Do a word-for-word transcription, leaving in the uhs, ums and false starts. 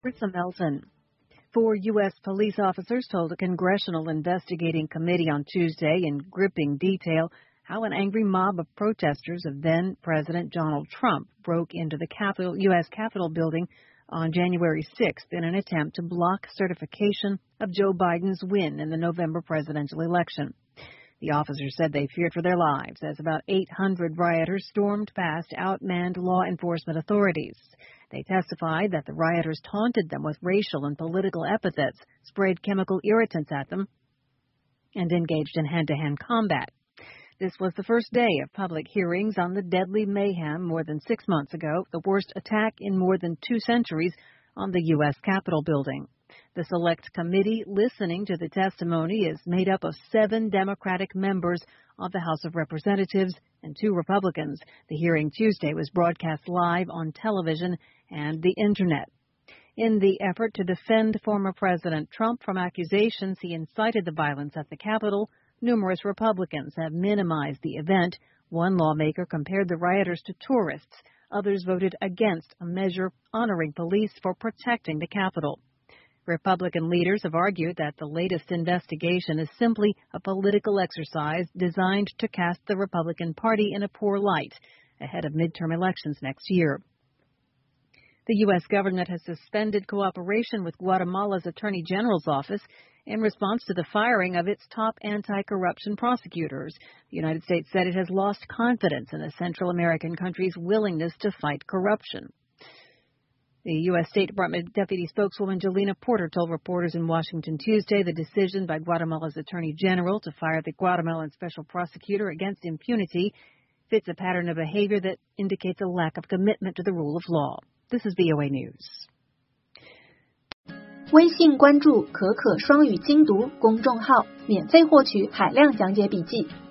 Marissa Melton. Four U S police officers told a congressional investigating committee on Tuesday in gripping detail how an angry mob of protesters of then-President Donald Trump broke into the Capitol, U S Capitol building on January sixth in an attempt to block certification of Joe Biden's win in the November presidential election. The officers said they feared for their lives as about eight hundred rioters stormed past outmanned law enforcement authorities. They testified that the rioters taunted them with racial and political epithets, sprayed chemical irritants at them, and engaged in hand-to-hand combat. This was the first day of public hearings on the deadly mayhem more than six months ago, the worst attack in more than two centuries on the U S Capitol building. The Select Committee listening to the testimony is made up of seven Democratic members of the House of Representatives and two Republicans. The hearing Tuesday was broadcast live on television and the Internet. In the effort to defend former President Trump from accusations he incited the violence at the Capitol, numerous Republicans have minimized the event. One lawmaker compared the rioters to tourists. Others voted against a measure honoring police for protecting the Capitol. Republican leaders have argued that the latest investigation is simply a political exercise designed to cast the Republican Party in a poor light ahead of midterm elections next year. The U S government has suspended cooperation with Guatemala's Attorney General's office in response to the firing of its top anti-corruption prosecutors. The United States said it has lost confidence in the Central American country's willingness to fight corruption. The U S State Department Deputy Spokeswoman Jelena Porter told reporters in Washington Tuesday the decision by Guatemala's Attorney General to fire the Guatemalan Special Prosecutor against impunity fits a pattern of behavior that indicates a lack of commitment to the rule of law. This is V O A News. 微信关注可可双语精读公众号，免费获取海量讲解笔记。